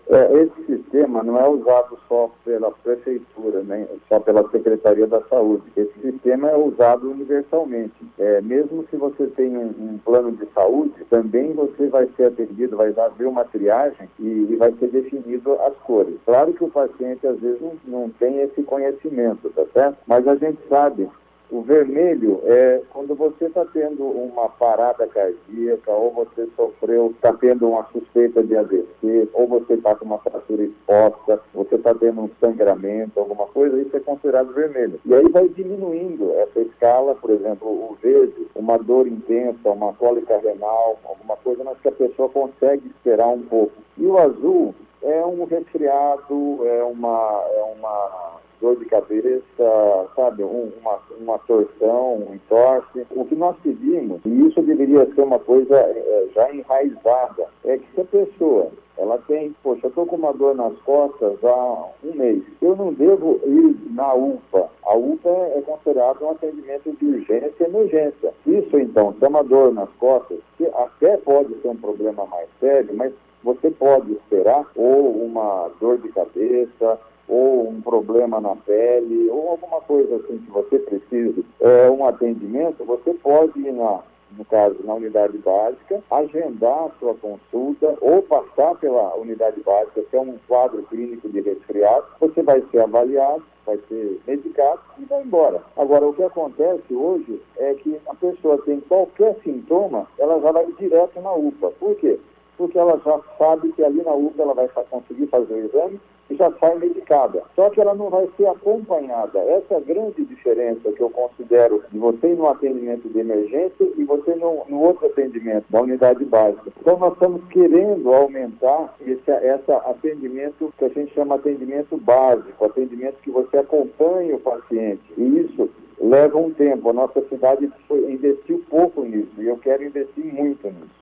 Esse sistema não é usado só pela prefeitura, nem só pela Secretaria da Saúde. Esse sistema é usado universalmente. Mesmo se você tem um plano de saúde, também você vai ser atendido, vai haver uma triagem e vai ser definido as cores. Claro que o paciente às vezes não tem esse conhecimento, tá certo? Mas a gente sabe. O vermelho é quando você está tendo uma parada cardíaca, ou você está tendo uma suspeita de AVC, ou você está com uma fratura exposta, você está tendo um sangramento, alguma coisa, isso é considerado vermelho. E aí vai diminuindo essa escala, por exemplo, o verde, uma dor intensa, uma cólica renal, alguma coisa, mas que a pessoa consegue esperar um pouco. E o azul é um resfriado, é uma dor de cabeça, sabe, uma torção, um entorse. O que nós pedimos, e isso deveria ser uma coisa já enraizada, é que se a pessoa, ela tem, poxa, eu estou com uma dor nas costas há um mês, eu não devo ir na UPA. A UPA é considerado um atendimento de urgência e emergência. Isso, então, se é uma dor nas costas, que até pode ser um problema mais sério, mas você pode esperar ou uma dor de cabeça, ou um problema na pele, ou alguma coisa assim que você precise, um atendimento, você pode ir no caso, na unidade básica, agendar a sua consulta ou passar pela unidade básica, que é um quadro clínico de resfriado, você vai ser avaliado, vai ser medicado e vai embora. Agora, o que acontece hoje é que a pessoa tem qualquer sintoma, ela já vai direto na UPA. Por quê? Porque ela já sabe que ali na UPA ela vai conseguir fazer o exame e já sai medicada. Só que ela não vai ser acompanhada. Essa é a grande diferença que eu considero de você ir no atendimento de emergência e você no outro atendimento, da unidade básica. Então nós estamos querendo aumentar esse atendimento que a gente chama atendimento básico, atendimento que você acompanha o paciente. E isso leva um tempo. A nossa cidade investiu pouco nisso e eu quero investir muito nisso.